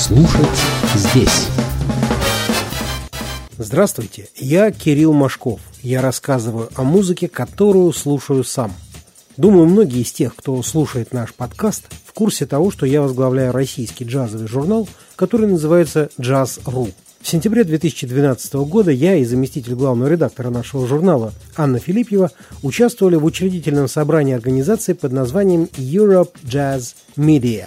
Слушать здесь. Здравствуйте, я Кирилл Машков. Я рассказываю о музыке, которую слушаю сам. Думаю, многие из тех, кто слушает наш подкаст, в курсе того, что я возглавляю российский джазовый журнал, который называется «Джаз.ру». В сентябре 2012 года я и заместитель главного редактора нашего журнала Анна Филипьева участвовали в учредительном собрании организации под названием Europe Jazz Media.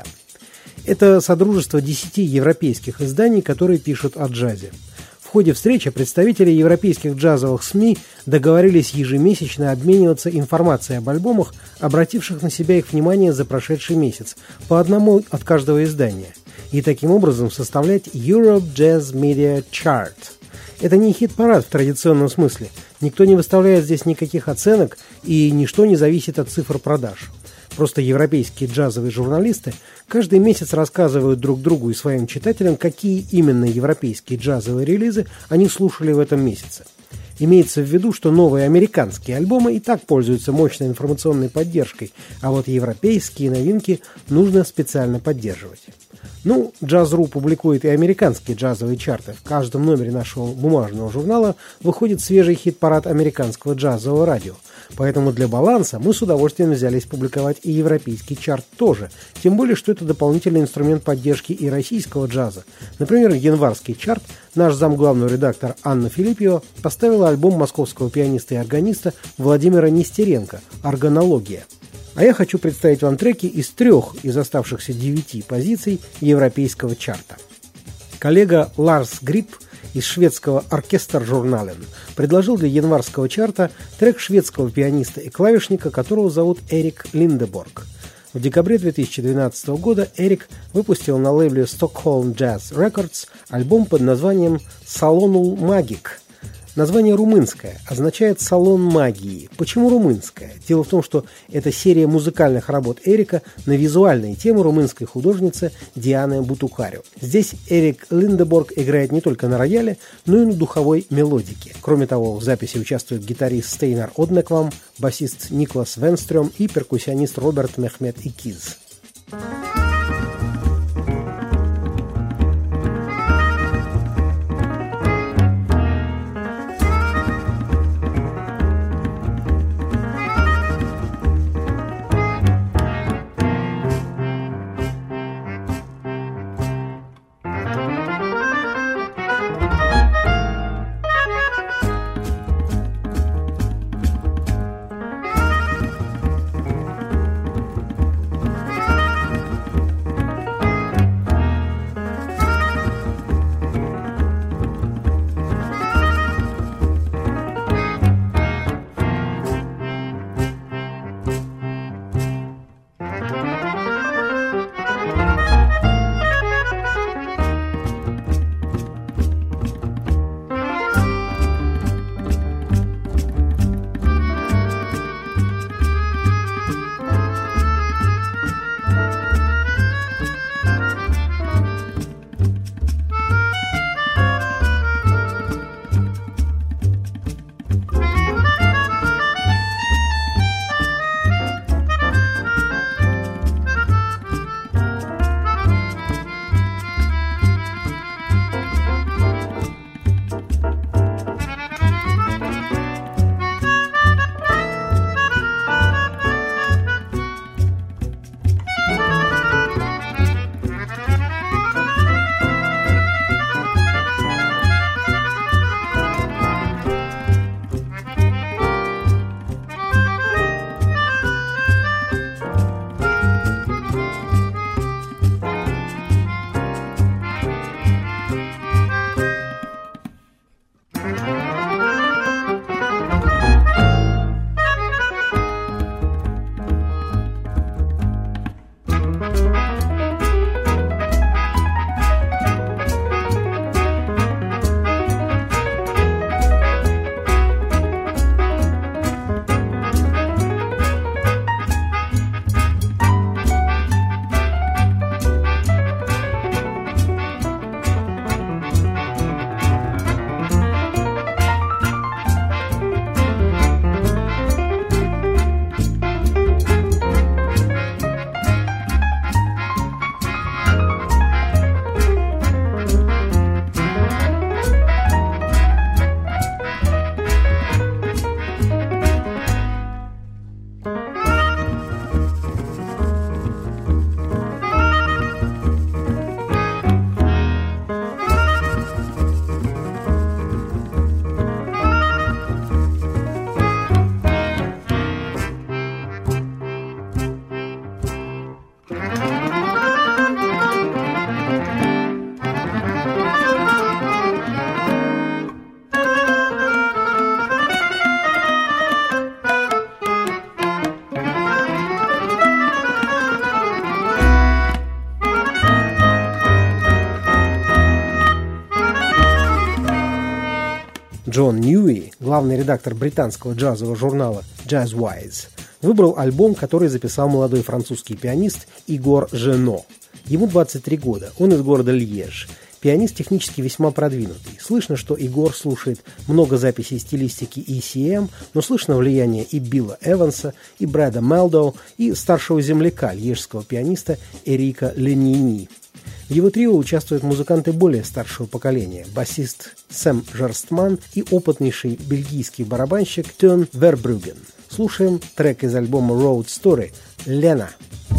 Это содружество 10 европейских изданий, которые пишут о джазе. В ходе встречи представители европейских джазовых СМИ договорились ежемесячно обмениваться информацией об альбомах, обративших на себя их внимание за прошедший месяц, по одному от каждого издания, и таким образом составлять Europe Jazz Media Chart. Это не хит-парад в традиционном смысле. Никто не выставляет здесь никаких оценок, и ничто не зависит от цифр продаж. Просто европейские джазовые журналисты каждый месяц рассказывают друг другу и своим читателям, какие именно европейские джазовые релизы они слушали в этом месяце. Имеется в виду, что новые американские альбомы и так пользуются мощной информационной поддержкой, а вот европейские новинки нужно специально поддерживать. Джаз.ру публикует и американские джазовые чарты. В каждом номере нашего бумажного журнала выходит свежий хит-парад американского джазового радио. Поэтому для баланса мы с удовольствием взялись публиковать и европейский чарт тоже. Тем более, что это дополнительный инструмент поддержки и российского джаза. Например, январский чарт наш замглавный редактор Анна Филипьева поставила альбом московского пианиста и органиста Владимира Нестеренко «Органология». А я хочу представить вам треки из 3 из оставшихся 9 позиций европейского чарта. Коллега Ларс Грипп из шведского Orkesterjournalen предложил для январского чарта трек шведского пианиста и клавишника, которого зовут Эрик Линдеборг. В декабре 2012 года Эрик выпустил на лейбле Stockholm Jazz Records альбом под названием «Salonul Magic». Название румынское, означает «салон магии». Почему румынское? Дело в том, что это серия музыкальных работ Эрика на визуальные темы румынской художницы Дианы Бутукариу. Здесь Эрик Линдеборг играет не только на рояле, но и на духовой мелодике. Кроме того, в записи участвуют гитарист Стейнар Однеквам, басист Никлас Венстрём и перкуссионист Роберт Мехмет Икиз. Джон Ньюи, главный редактор британского джазового журнала Jazzwise, выбрал альбом, который записал молодой французский пианист Игор Жено. Ему 23 года, он из города Льеж. Пианист технически весьма продвинутый. Слышно, что Игор слушает много записей стилистики ECM, но слышно влияние и Билла Эванса, и Брэда Мелдоу, и старшего земляка, льежского пианиста Эрика Ленини. В его трио участвуют музыканты более старшего поколения, басист Сэм Жерстман и опытнейший бельгийский барабанщик Тён Вербрюген. Слушаем трек из альбома Road Story «Лена».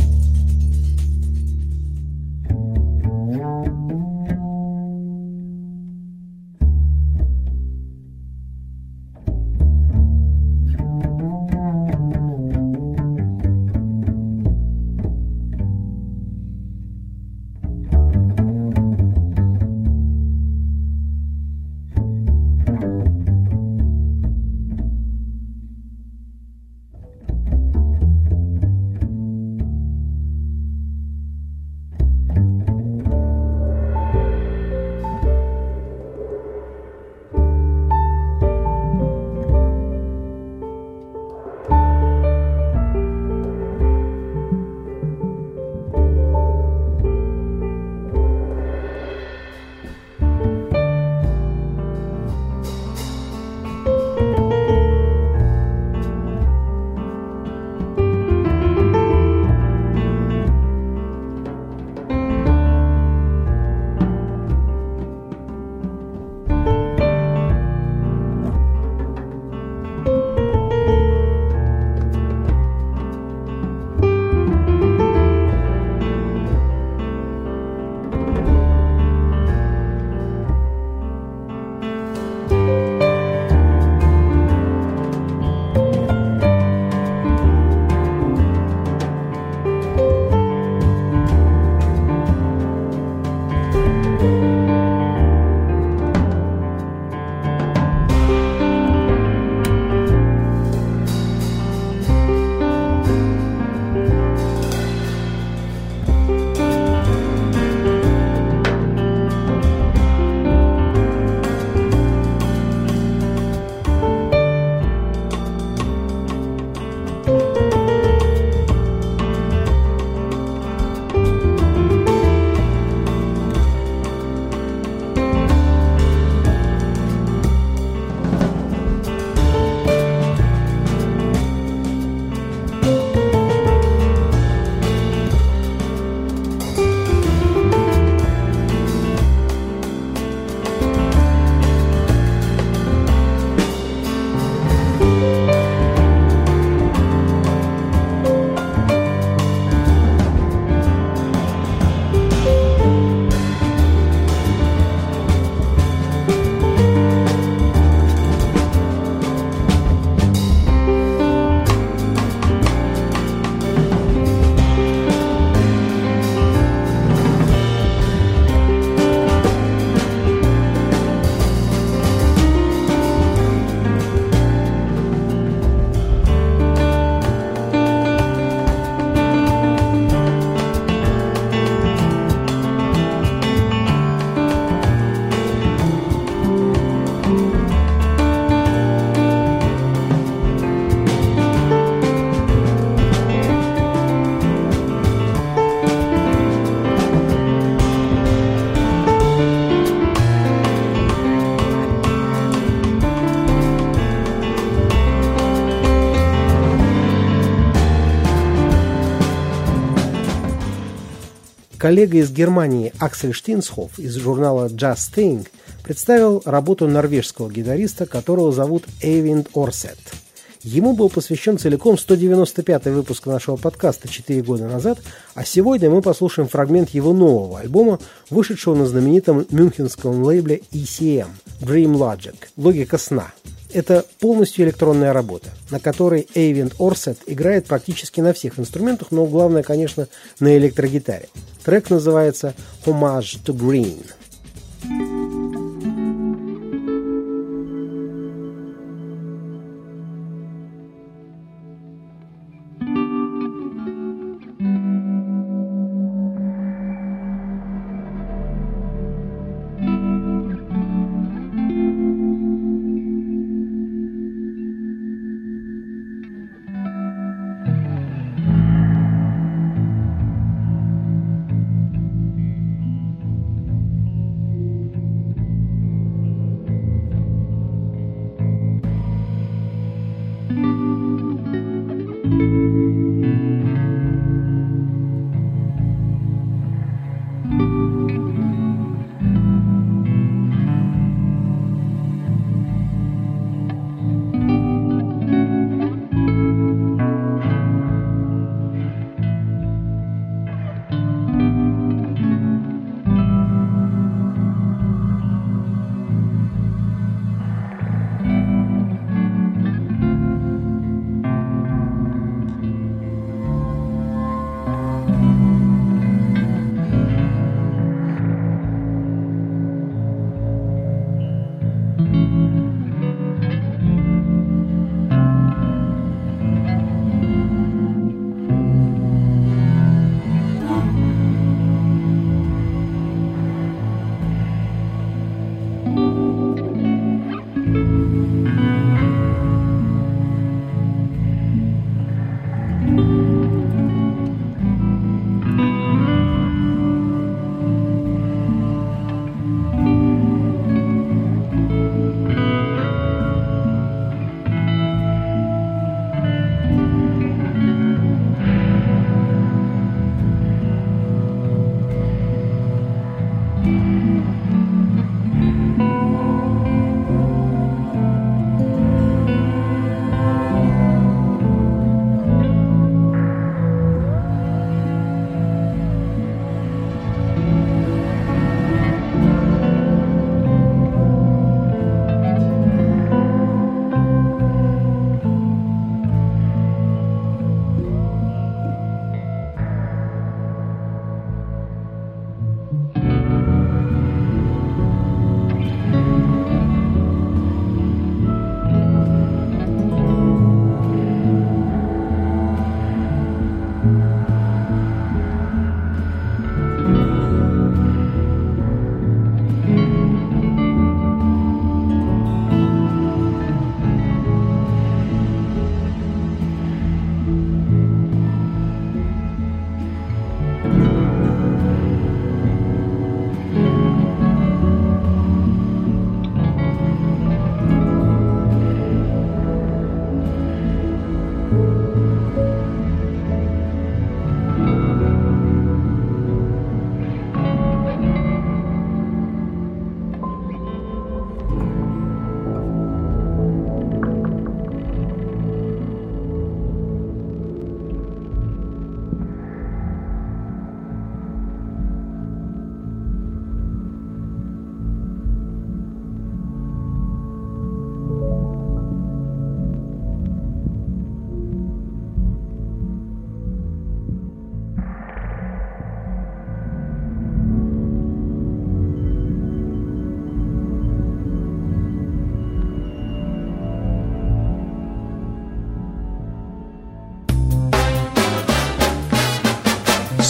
Коллега из Германии Аксель Штинсхоф из журнала Just Thing представил работу норвежского гитариста, которого зовут Эйвинд Орсет. Ему был посвящен целиком 195-й выпуск нашего подкаста 4 года назад, а сегодня мы послушаем фрагмент его нового альбома, вышедшего на знаменитом мюнхенском лейбле ECM Dream Logic – «Логика сна». Это полностью электронная работа, на которой Эйвинд Орсет играет практически на всех инструментах, но главное, конечно, на электрогитаре. Трек называется «Homage to Green».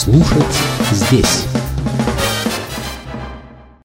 Слушать здесь.